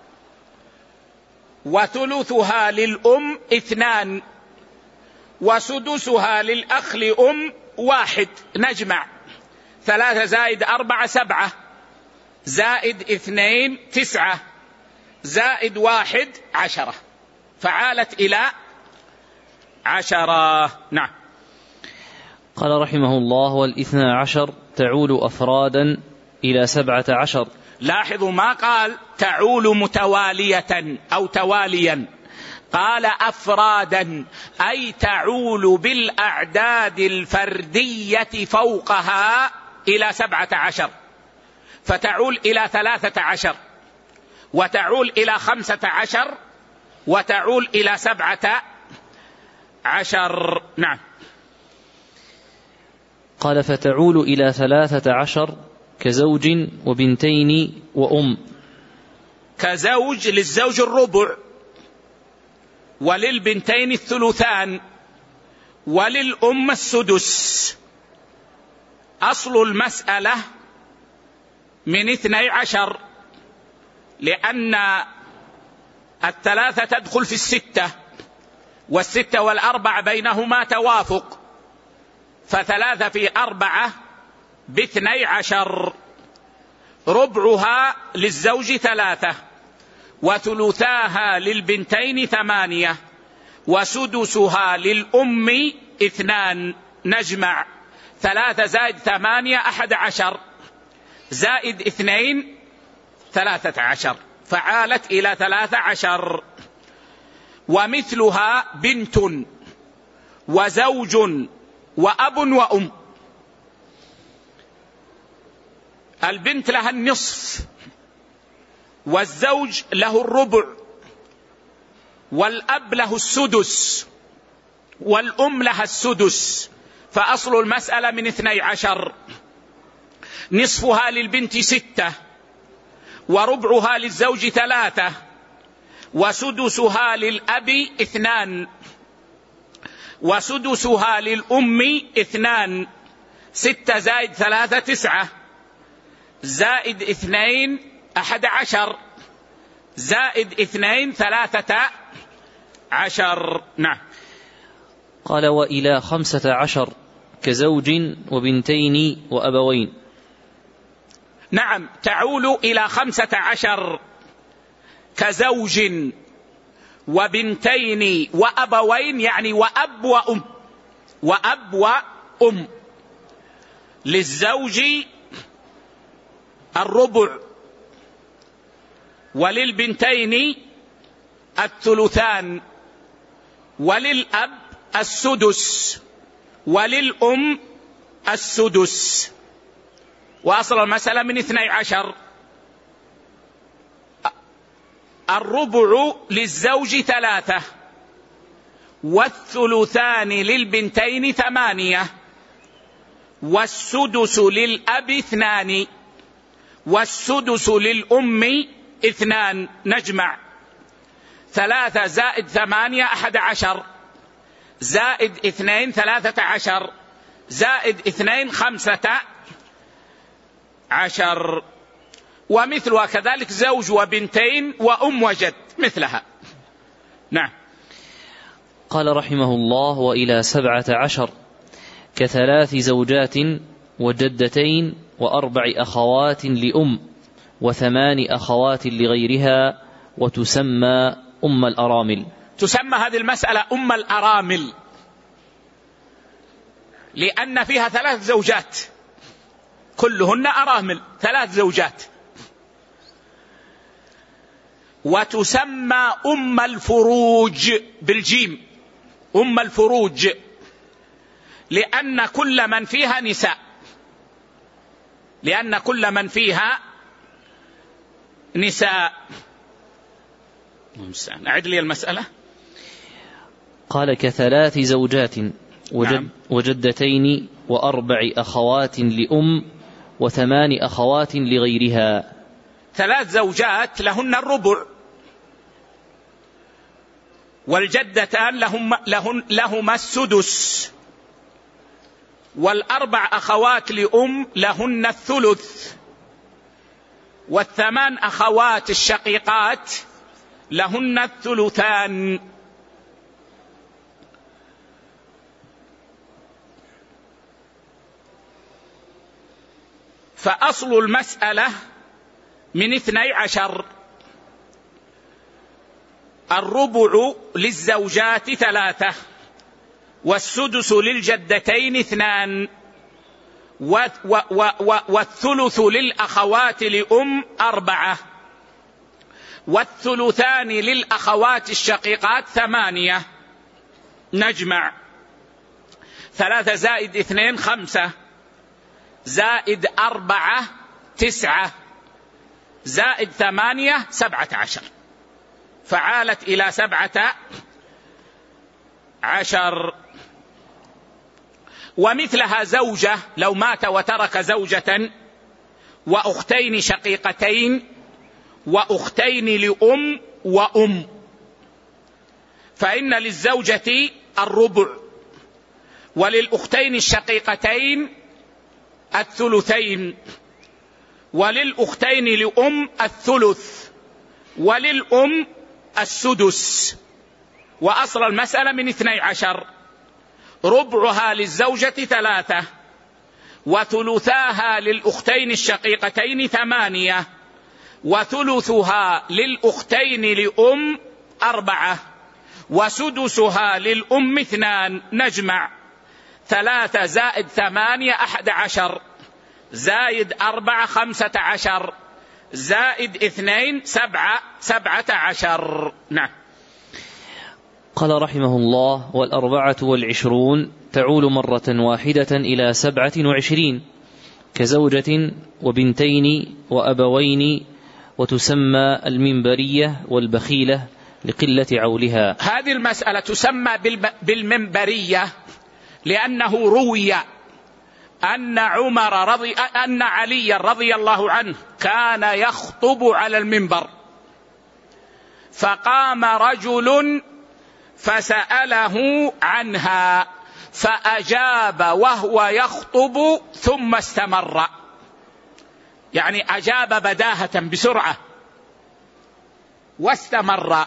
وثلثها للأم اثنان، وسدسها للأخ لأم واحد. نجمع، ثلاثة زائد أربعة سبعة، زائد اثنين تسعة، زائد واحد عشرة، فعالت إلى عشرة. نعم. قال رحمه الله: والإثنى عشر تعول أفرادا إلى سبعة عشر. لاحظوا ما قال تعول متوالية أو تواليا، قال أفرادا، أي تعول بالأعداد الفردية فوقها إلى سبعة عشر، فتعول إلى ثلاثة عشر، وتعول إلى خمسة عشر، وتعول إلى سبعة عشر. نعم. قال فتعول إلى ثلاثة عشر كزوج وبنتين وأم. كزوج للزوج الربع، وللبنتين الثلثان، وللأم السدس. أصل المسألة من اثني عشر، لأن الثلاثة تدخل في الستة، والستة والأربع بينهما توافق، فثلاثة في أربعة باثني عشر. ربعها للزوج ثلاثة، وثلثاها للبنتين ثمانية، وسدسها للأم اثنان. نجمع ثلاثة زائد ثمانية أحد عشر، زائد اثنين ثلاثة عشر، فعالت إلى ثلاثة عشر. ومثلها بنت وزوج وأب وأم. البنت لها النصف، والزوج له الربع، والأب له السدس، والأم لها السدس. فأصل المسألة من اثني عشر. نصفها للبنت ستة، وربعها للزوج ثلاثة، وسدسها للأب اثنان، وسدسها للأم اثنان. ستة زائد ثلاثة تسعة، زائد اثنين أحد عشر، زائد اثنين ثلاثة عشر. نعم. قال وإلى خمسة عشر كزوج وبنتين وأبوين. نعم، تعول إلى خمسة عشر كزوج وبنتين وأبوين، يعني وأب وأم. وأب وأم. للزوج الربع، وللبنتين الثلثان، وللأب السدس، وللأم السدس. وأصل المسألة من اثني عشر. الربع للزوج ثلاثة، والثلثان للبنتين ثمانية، والسدس للأب اثنان، والسدس للأم اثنان. نجمع ثلاثة زائد ثمانية أحد عشر، زائد اثنين ثلاثة عشر، زائد اثنين خمسة عشر. ومثلها كذلك زوج وبنتين وأم وجد مثلها. نعم. قال رحمه الله وإلى سبعة عشر كثلاث زوجات وجدتين وأربع أخوات لأم وثمان أخوات لغيرها، وتسمى أم الأرامل. تسمى هذه المسألة أم الأرامل لأن فيها ثلاث زوجات كلهن أرامل، ثلاث زوجات. وتسمى أم الفروج بالجيم، أم الفروج، لأن كل من فيها نساء، لأن كل من فيها نساء. أعد لي المسألة. قال كثلاث زوجات وجد نعم. وجدتين وأربع أخوات لأم وثمان أخوات لغيرها. ثلاث زوجات لهن الربع، والجدتان لهم لهن لهما السدس، والأربع أخوات لأم لهن الثلث، والثمان أخوات الشقيقات لهن الثلثان. فأصل المسألة من اثني عشر. الربع للزوجات ثلاثة، والسدس للجدتين اثنان، والثلث للأخوات لأم أربعة، والثلثان للأخوات الشقيقات ثمانية. نجمع ثلاثة زائد اثنين خمسة، زائد أربعة تسعة، زائد ثمانية سبعة عشر، فعالت إلى سبعة عشر. ومثلها زوجة لو مات وترك زوجة وأختين شقيقتين وأختين لأم وأم، فإن للزوجة الربع وللأختين الشقيقتين الثلثين وللأختين لأم الثلث وللأم السدس. وأصل المسألة من اثني عشر، ربعها للزوجة ثلاثة وثلثاها للأختين الشقيقتين ثمانية وثلثها للأختين لأم أربعة وسدسها للأم اثنان. نجمع ثلاثة زائد ثمانية أحد عشر زائد أربعة خمسة عشر زائد اثنين سبعة سبعة عشر. نعم. قال رحمه الله: والأربعة والعشرون تعول مرة واحدة إلى سبعة وعشرين كزوجة وبنتين وأبوين، وتسمى المنبرية والبخيلة لقلة عولها. هذه المسألة تسمى بالمنبرية لأنه روي أن عمر رضي أن علي رضي الله عنه كان يخطب على المنبر، فقام رجل فسأله عنها فأجاب وهو يخطب ثم استمر، يعني أجاب بداهة بسرعة واستمر،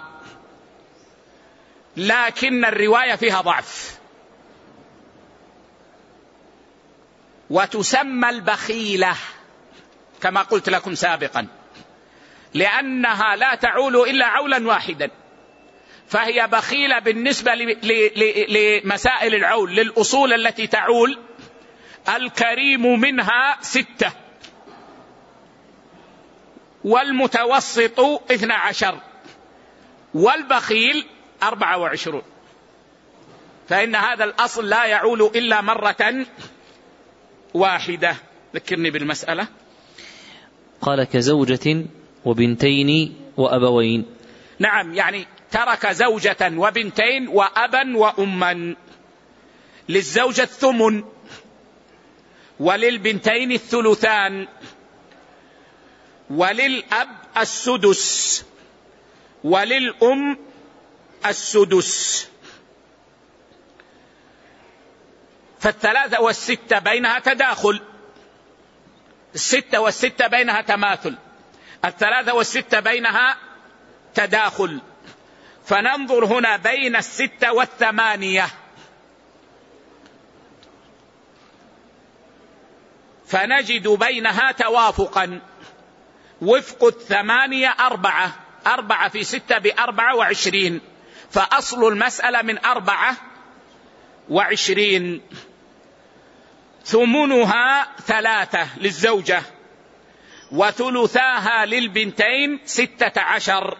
لكن الرواية فيها ضعف. وتسمى البخيلة كما قلت لكم سابقا لأنها لا تعول إلا عولا واحدا، فهي بخيلة بالنسبة لمسائل العول للأصول التي تعول. الكريم منها ستة والمتوسط اثنى عشر والبخيل أربعة وعشرون، فإن هذا الأصل لا يعول إلا مرة واحدة. ذكرني بالمسألة. قال: كزوجة وبنتين وأبوين. نعم، يعني ترك زوجة وبنتين وأبا وأما. للزوجة الثمن وللبنتين الثلثان وللأب السدس وللأم السدس. فالثلاثة والستة بينها تداخل، الستة والستة بينها تماثل، الثلاثة والستة بينها تداخل. فننظر هنا بين الستة والثمانية، فنجد بينها توافقا. وفق الثمانية أربعة، أربعة في ستة بأربعة وعشرين، فأصل المسألة من أربعة وعشرين. ثمنها ثلاثة للزوجة وثلثاها للبنتين ستة عشر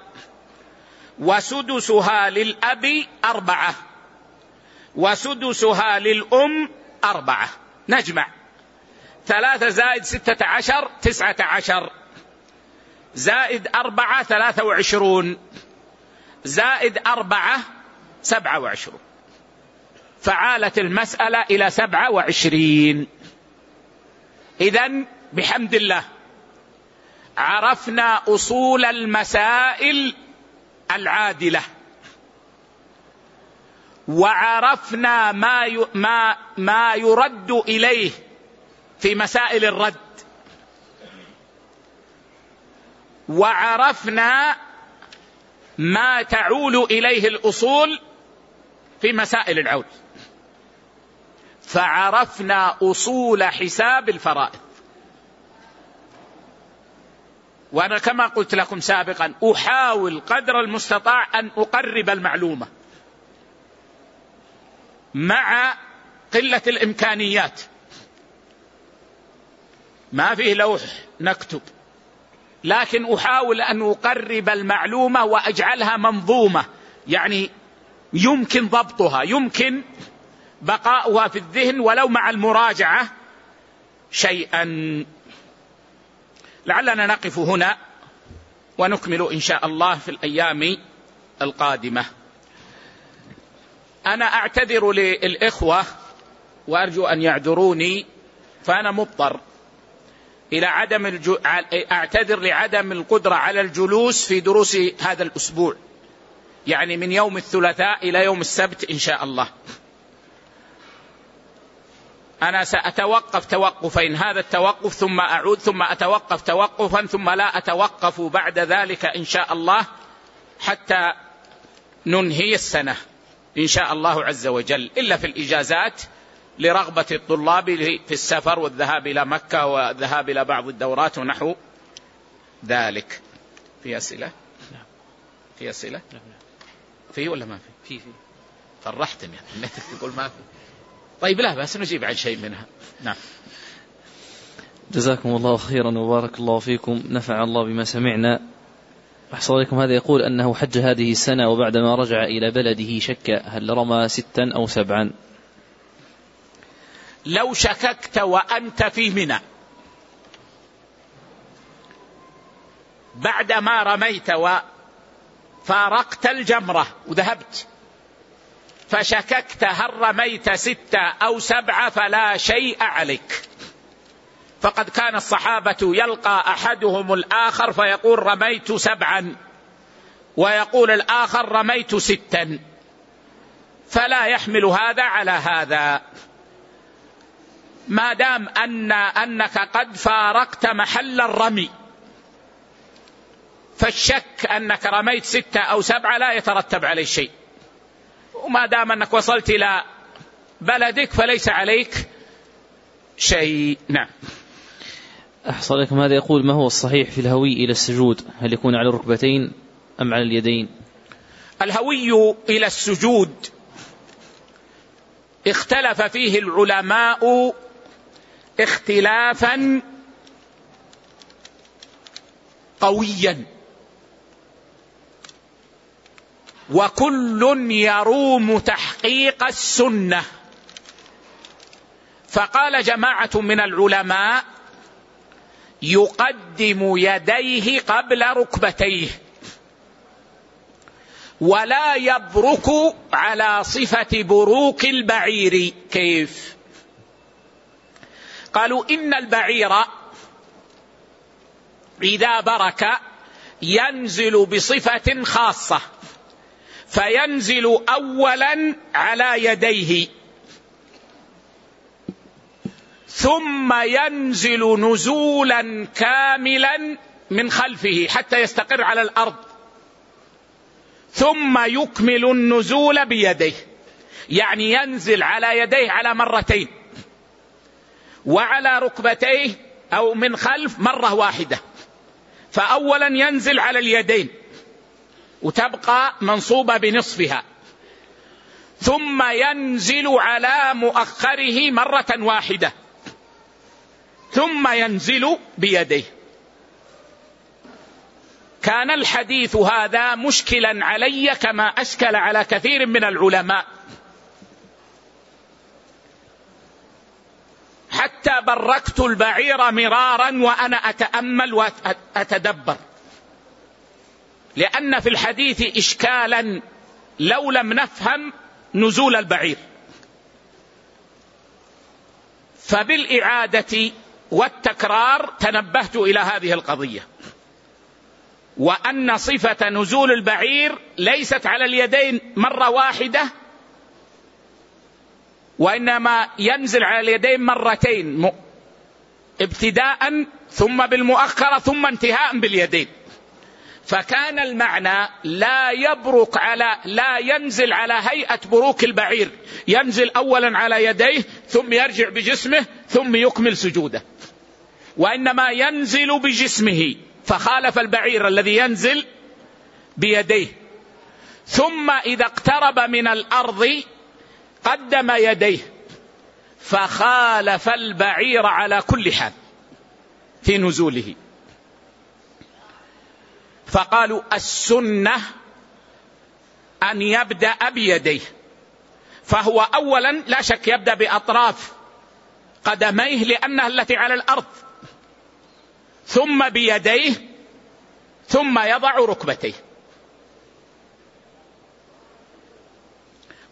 وسدسها للأب أربعة وسدسها للأم أربعة. نجمع ثلاثة زائد ستة عشر تسعة عشر زائد أربعة ثلاثة وعشرون زائد أربعة سبعة وعشرون، فعالت المسألة إلى سبعة وعشرين. إذن بحمد الله عرفنا أصول المسائل العادلة، وعرفنا ما ما ما يرد إليه في مسائل الرد، وعرفنا ما تعول إليه الأصول في مسائل العول، فعرفنا أصول حساب الفرائض. وأنا كما قلت لكم سابقا أحاول قدر المستطاع أن أقرب المعلومة مع قلة الإمكانيات، ما فيه لوح نكتب، لكن أحاول أن أقرب المعلومة وأجعلها منظومة، يعني يمكن ضبطها، يمكن بقاؤها في الذهن ولو مع المراجعة شيئا. لعلنا نقف هنا ونكمل إن شاء الله في الأيام القادمة. أنا أعتذر للإخوة وأرجو أن يعذروني، فأنا مضطر إلى عدم الجو... أعتذر لعدم القدرة على الجلوس في دروس هذا الأسبوع، يعني من يوم الثلاثاء إلى يوم السبت إن شاء الله. أنا سأتوقف توقفين، هذا التوقف ثم أعود، ثم أتوقف توقفا، ثم لا أتوقف بعد ذلك إن شاء الله حتى ننهي السنة إن شاء الله عز وجل، إلا في الإجازات لرغبة الطلاب في السفر والذهاب إلى مكة والذهاب إلى بعض الدورات ونحو ذلك. في أسئلة؟ في أسئلة؟ في ولا ما في؟ في في فرحتني يعني تقول ما في. طيب لا بس نجيب عن شيء منها. نعم. جزاكم الله خيرا وبارك الله فيكم، نفع الله بما سمعنا. أحسن عليكم. هذا يقول أنه حج هذه السنة وبعدما رجع إلى بلده شك هل رمى ستا أو سبعا. لو شككت وأنت في منى بعدما رميت وفارقت الجمرة وذهبت فشككت هل رميت ستة أو سبعة فلا شيء عليك، فقد كان الصحابة يلقى أحدهم الآخر فيقول رميت سبعا ويقول الآخر رميت ستا، فلا يحمل هذا على هذا ما دام أن أنك قد فارقت محل الرمي. فالشك أنك رميت ستة أو سبعة لا يترتب عليه شيء، وما دام أنك وصلت إلى بلدك فليس عليك شيء. نعم. أحسن لكم. هذا يقول ما هو الصحيح في الهوي إلى السجود، هل يكون على الركبتين أم على اليدين؟ الهوي إلى السجود اختلف فيه العلماء اختلافا قويا، وكل يروم تحقيق السنة. فقال جماعة من العلماء يقدم يديه قبل ركبتيه ولا يبرك على صفة بروك البعير. كيف؟ قالوا إن البعير إذا برك ينزل بصفة خاصة، فينزل أولا على يديه ثم ينزل نزولا كاملا من خلفه حتى يستقر على الأرض، ثم يكمل النزول بيديه، يعني ينزل على يديه على مرتين وعلى ركبتيه أو من خلف مرة واحدة. فأولا ينزل على اليدين وتبقى منصوبة بنصفها، ثم ينزل على مؤخره مرة واحدة، ثم ينزل بيديه. كان الحديث هذا مشكلا علي كما أشكل على كثير من العلماء، حتى بركت البعير مرارا وأنا أتأمل وأتدبر، لأن في الحديث إشكالا لو لم نفهم نزول البعير. فبالإعادة والتكرار تنبهت إلى هذه القضية، وأن صفة نزول البعير ليست على اليدين مرة واحدة، وإنما ينزل على اليدين مرتين، ابتداء ثم بالمؤخرة ثم انتهاء باليدين. فكان المعنى لا يبرك على لا ينزل على هيئة بروك البعير، ينزل أولا على يديه ثم يرجع بجسمه ثم يكمل سجوده، وإنما ينزل بجسمه، فخالف البعير الذي ينزل بيديه، ثم إذا اقترب من الأرض قدم يديه، فخالف البعير على كل حال في نزوله. فقالوا السنة أن يبدأ بيديه، فهو أولا لا شك يبدأ بأطراف قدميه لأنها التي على الأرض، ثم بيديه، ثم يضع ركبتيه.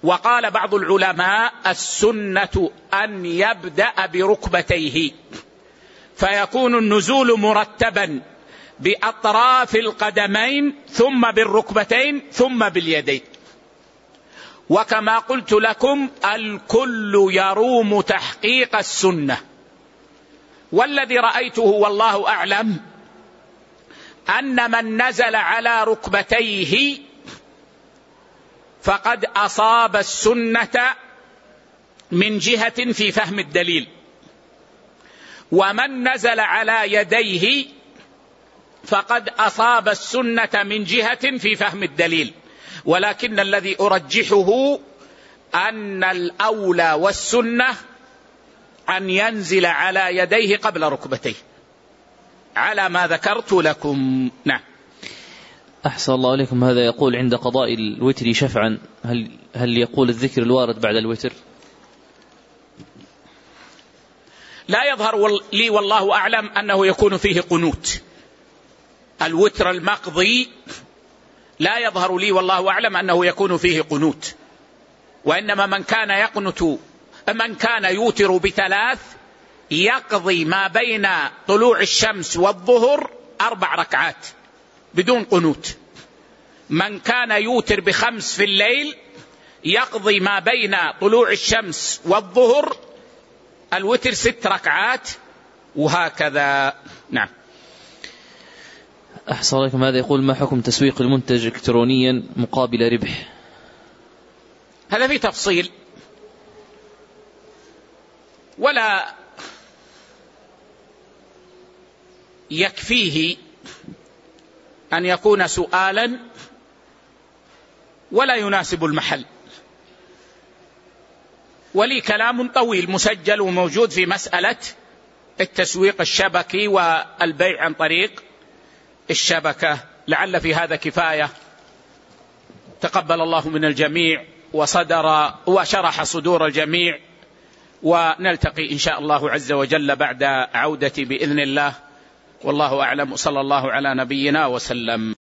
وقال بعض العلماء السنة أن يبدأ بركبتيه، فيكون النزول مرتبا بأطراف القدمين ثم بالركبتين ثم باليدين. وكما قلت لكم الكل يروم تحقيق السنة، والذي رأيته والله أعلم أن من نزل على ركبتيه فقد أصاب السنة من جهة في فهم الدليل، ومن نزل على يديه فقد أصاب السنة من جهة في فهم الدليل، ولكن الذي أرجحه أن الأولى والسنة أن ينزل على يديه قبل ركبتيه على ما ذكرت لكم. نعم. أحسن الله عليكم. هذا يقول عند قضاء الوتر شفعا هل, هل يقول الذكر الوارد بعد الوتر؟ لا يظهر لي والله أعلم أنه يكون فيه قنوت. الوتر المقضي لا يظهر لي والله أعلم أنه يكون فيه قنوت، وإنما من كان يقنت من كان يوتر بثلاث يقضي ما بين طلوع الشمس والظهر أربع ركعات بدون قنوت. من كان يوتر بخمس في الليل يقضي ما بين طلوع الشمس والظهر الوتر ست ركعات، وهكذا. نعم. أحسن عليكم. هذا يقول ما حكم تسويق المنتج إلكترونيا مقابل ربح؟ هذا في تفصيل، ولا يكفيه أن يكون سؤالا ولا يناسب المحل. ولي كلام طويل مسجل وموجود في مسألة التسويق الشبكي والبيع عن طريق الشبكة، لعل في هذا كفاية. تقبل الله من الجميع وصدر وشرح صدور الجميع، ونلتقي إن شاء الله عز وجل بعد عودتي بإذن الله، والله أعلم. صلى الله على نبينا وسلم.